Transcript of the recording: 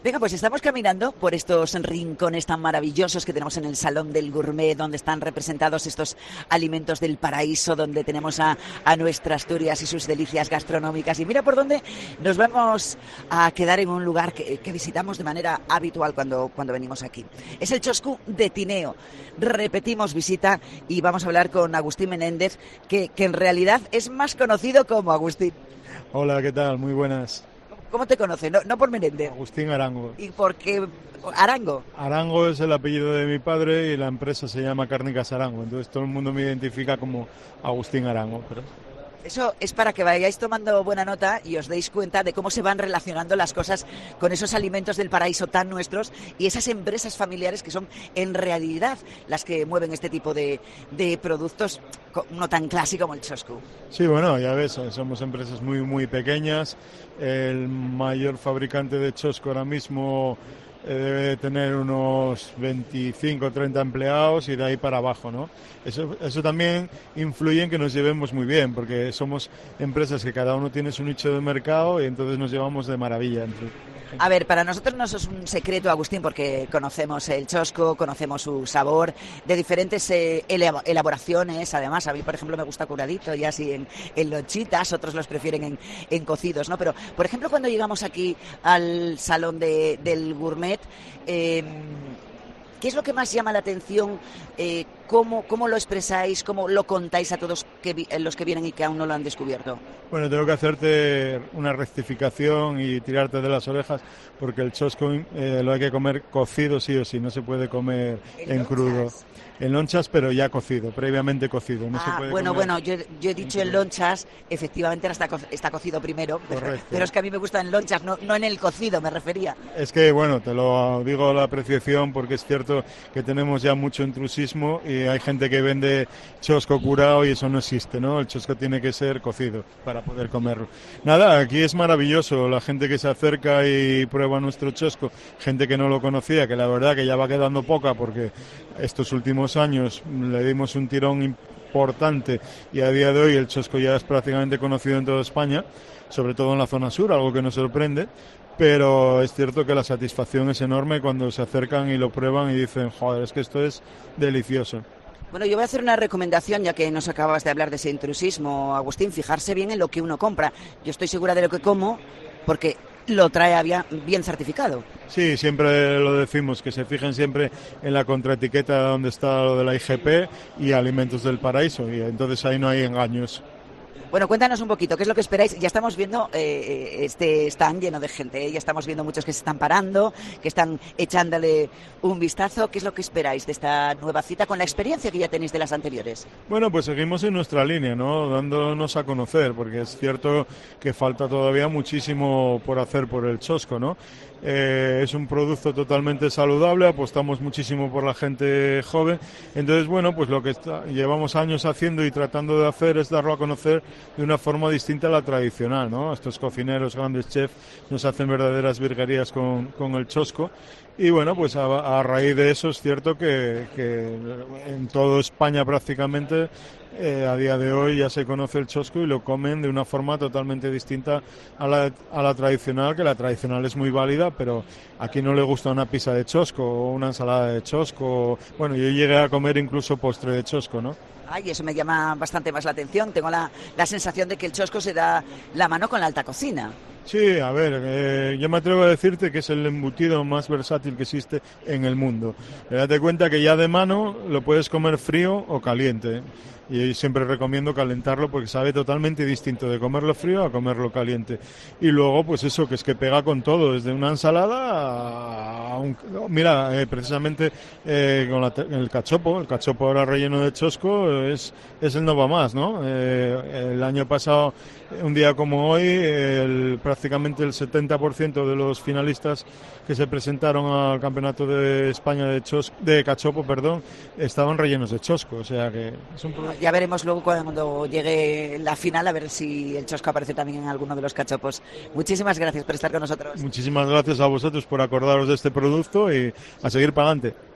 Venga, pues estamos caminando por estos rincones tan maravillosos que tenemos en el Salón del Gourmet, donde están representados estos alimentos del paraíso, donde tenemos a nuestra Asturias y sus delicias gastronómicas. Y mira por dónde nos vamos a quedar en un lugar que visitamos de manera habitual cuando venimos aquí. Es el Choscu de Tineo. Repetimos visita y vamos a hablar con Agustín Menéndez, que en realidad es más conocido como Agustín. Hola, ¿qué tal? Muy buenas. ¿Cómo te conocen? No por Menéndez. Agustín Arango. ¿Y por qué Arango? Arango es el apellido de mi padre y la empresa se llama Cárnicas Arango. Entonces todo el mundo me identifica como Agustín Arango. Eso es para que vayáis tomando buena nota y os deis cuenta de cómo se van relacionando las cosas con esos alimentos del paraíso tan nuestros y esas empresas familiares que son en realidad las que mueven este tipo de productos, no tan clásico como el choscu. Sí, bueno, ya ves, somos empresas muy pequeñas. El mayor fabricante de chosco ahora mismo debe tener unos 25 o 30 empleados y de ahí para abajo, ¿no? Eso también influye en que nos llevemos muy bien, porque somos empresas que cada uno tiene su nicho de mercado y entonces nos llevamos de maravilla. A ver, para nosotros no es un secreto, Agustín, porque conocemos el chosco, conocemos su sabor, de diferentes elaboraciones. Además, a mí, por ejemplo, me gusta curadito y así en lonchitas, otros los prefieren en cocidos, ¿no? Pero, por ejemplo, cuando llegamos aquí al Salón del Gourmet, ¿qué es lo que más llama la atención? ¿Cómo lo expresáis? ¿Cómo lo contáis a todos los que vienen y que aún no lo han descubierto? Bueno, tengo que hacerte una rectificación y tirarte de las orejas porque el chosco lo hay que comer cocido sí o sí, no se puede comer en crudo. En lonchas, pero ya cocido, previamente cocido. No se puede bueno, yo he dicho en lonchas, efectivamente está cocido primero, pero es que a mí me gusta en lonchas, no en el cocido, me refería. Es que, bueno, te lo digo a la apreciación porque es cierto que tenemos ya mucho intrusismo y hay gente que vende chosco curado y eso no existe, ¿no? El chosco tiene que ser cocido para poder comerlo. Nada, aquí es maravilloso, la gente que se acerca y prueba nuestro chosco, gente que no lo conocía, que la verdad que ya va quedando poca porque estos últimos años le dimos un tirón importante y a día de hoy el chosco ya es prácticamente conocido en toda España, sobre todo en la zona sur, algo que nos sorprende, pero es cierto que la satisfacción es enorme cuando se acercan y lo prueban y dicen, joder, es que esto es delicioso. Bueno, yo voy a hacer una recomendación, ya que nos acababas de hablar de ese intrusismo, Agustín, fijarse bien en lo que uno compra. Yo estoy segura de lo que como, porque lo trae bien certificado. Sí, siempre lo decimos, que se fijen siempre en la contraetiqueta donde está lo de la IGP y Alimentos del Paraíso, y entonces ahí no hay engaños. Bueno, cuéntanos un poquito, ¿qué es lo que esperáis? Ya estamos viendo este stand lleno de gente, ¿eh? Ya estamos viendo muchos que se están parando, que están echándole un vistazo. ¿Qué es lo que esperáis de esta nueva cita con la experiencia que ya tenéis de las anteriores? Bueno, pues seguimos en nuestra línea, ¿no? Dándonos a conocer, porque es cierto que falta todavía muchísimo por hacer por el chosco, ¿no? Es un producto totalmente saludable, apostamos muchísimo por la gente joven, entonces bueno, pues lo que llevamos años haciendo y tratando de hacer es darlo a conocer de una forma distinta a la tradicional, ¿no? Estos cocineros, grandes chefs, nos hacen verdaderas virguerías con el chosco y bueno, pues a raíz de eso es cierto que en toda España prácticamente a día de hoy ya se conoce el chosco y lo comen de una forma totalmente distinta a la tradicional, que la tradicional es muy válida, pero aquí no le gusta una pizza de chosco o una ensalada de chosco. Bueno, yo llegué a comer incluso postre de chosco, ¿no? Ay, eso me llama bastante más la atención. Tengo la sensación de que el chosco se da la mano con la alta cocina. Sí, a ver, yo me atrevo a decirte que es el embutido más versátil que existe en el mundo. Date cuenta que ya de mano lo puedes comer frío o caliente. Y siempre recomiendo calentarlo porque sabe totalmente distinto de comerlo frío a comerlo caliente. Y luego, pues eso, que es que pega con todo, desde una ensalada a un... Mira, precisamente con el cachopo ahora relleno de chosco es el no va más, ¿no? El año pasado, un día como hoy, prácticamente el 70% de los finalistas que se presentaron al Campeonato de España de cachopo, estaban rellenos de chosco, o sea que es un producto. Ya veremos luego cuando llegue la final a ver si el chosco aparece también en alguno de los cachopos. Muchísimas gracias por estar con nosotros. Muchísimas gracias a vosotros por acordaros de este producto y a seguir para adelante.